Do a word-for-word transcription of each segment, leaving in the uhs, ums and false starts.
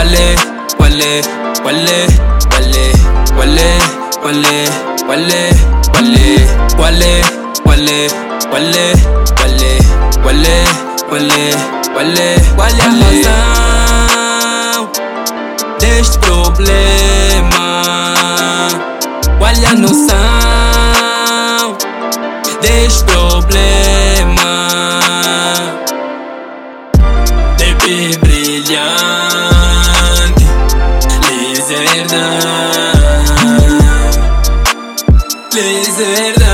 Qual é, qual é, qual é, qual é, qual é, qual é, qual é, qual é, qual é, qual é, qual é, qual é, qual é, qual é, qual é, qual é a razão deste problema? Qual é a noção deste problema? Baby brilhante, Lizerda, Lizerda,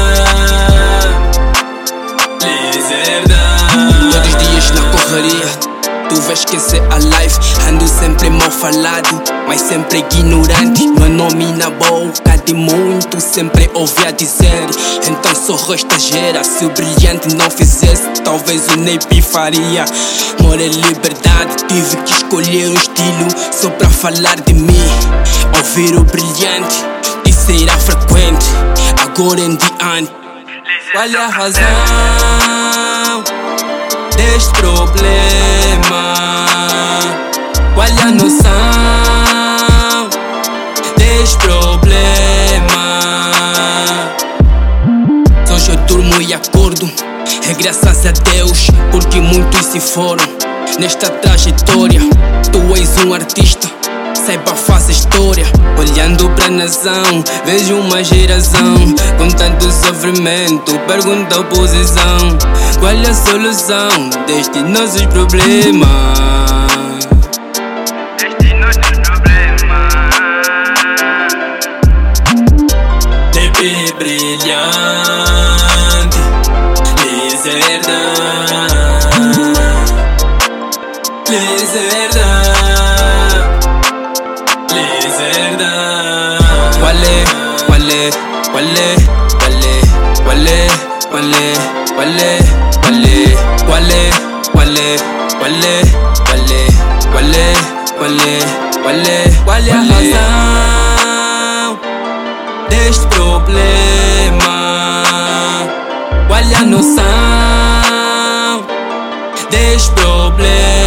Lizerda. Todos os dias na correria, tu vais esquecer a life. Ando sempre mal falado, mas sempre ignorante. Meu nome na boca de muito, sempre ouvi a dizer. Então só resta gera. Se o brilhante não fizesse, talvez o Neipi faria. Moro em liberdade, tive que escolher um estilo só pra falar de mim. Ouvir o brilhante, isso será frequente, agora em diante. Qual é a razão deste problema? Qual é a noção deste problema? Só eu durmo e acordo, é graças a Deus, porque muitos se foram nesta trajetória. Tu és um artista, saiba fazer história. Olhando pra nação, vejo uma geração com tanto sofrimento, pergunta a posição: qual é a solução destes nossos problemas? Destes nossos problemas. Baby brilhante, Lizerda, Lizerda, Lizerda. Qual é, qual é, qual é, qual é, qual é, qual é, qual é, qual é, qual é, qual é, qual é, qual é, qual é, qual é, qual é, qual é a razão deste problema? Qual é a noção deste problema?